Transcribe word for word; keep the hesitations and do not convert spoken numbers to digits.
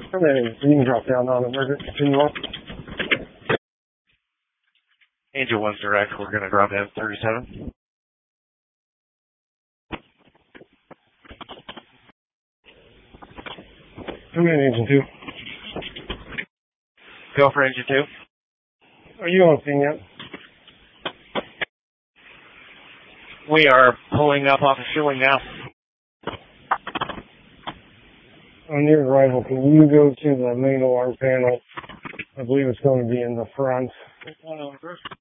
Come in, you can drop down on it. Where's it? Continue on. Angel one's direct. We're going to drop down thirty-seven. Come in, Engine two. Go for Engine two. Are you on scene yet? We are pulling up off of fueling now. On your arrival, can you go to the main alarm panel? I believe it's going to be in the front.